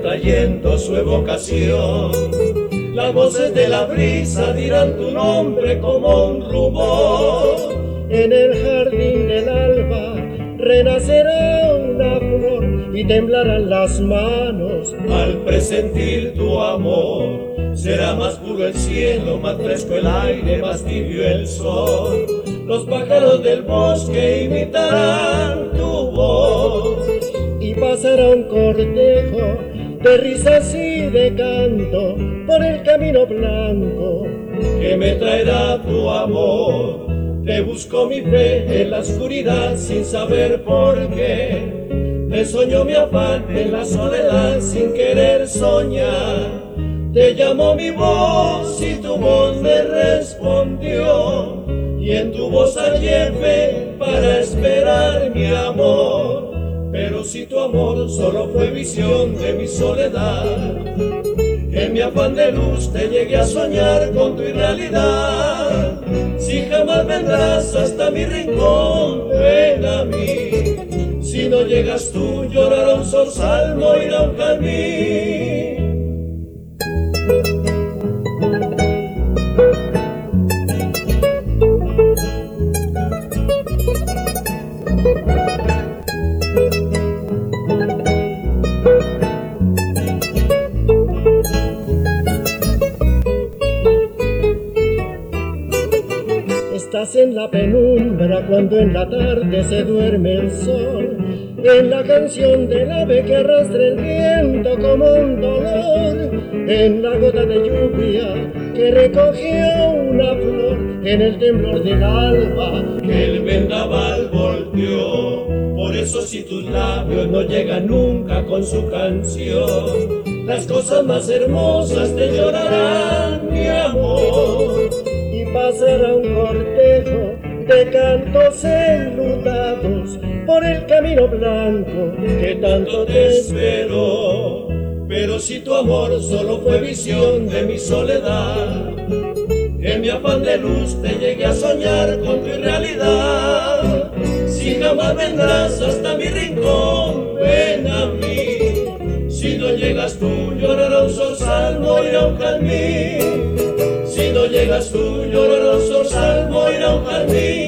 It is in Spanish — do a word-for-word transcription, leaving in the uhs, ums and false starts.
trayendo su evocación. Las voces de la brisa dirán tu nombre como un rumor. En el jardín del alba renacerá una flor y temblarán las manos al presentir tu amor. Será más puro el cielo, más fresco el aire, más tibio el sol. Los pájaros del bosque imitarán tu voz. Y pasará un cortejo de risas y de canto por el camino blanco que me traerá tu amor. Te busco mi fe en la oscuridad sin saber por qué. Te soñó mi afán en la soledad sin querer soñar. Te llamó mi voz y tu voz me respondió. Y en tu voz hallé fe para esperar mi amor. Pero si tu amor solo fue visión de mi soledad, en mi afán de luz te llegué a soñar con tu irrealidad. Si jamás vendrás hasta mi rincón, ven a mí. Si no llegas tú, llorará un zorzal, morirá un carmín. Estás en la penumbra cuando en la tarde se duerme el sol, en la canción del ave que arrastra el viento como un dolor, en la gota de lluvia que recogió una flor, en el temblor del alba que el vendaval volteó. Por eso si tus labios no llegan nunca con su canción, las cosas más hermosas te llorarán, mi amor. Y pasará un cortejo de cantos enlutados por el camino blanco que tanto te esperó. Pero si tu amor solo fue visión de mi soledad, en mi afán de luz te llegué a soñar con tu irrealidad. Si jamás vendrás hasta mi rincón, ven a mí. Si no llegas tú, llorará un zorzal, morirá un carmín. Si no llegas tú, llorará un zorzal, morirá un carmín.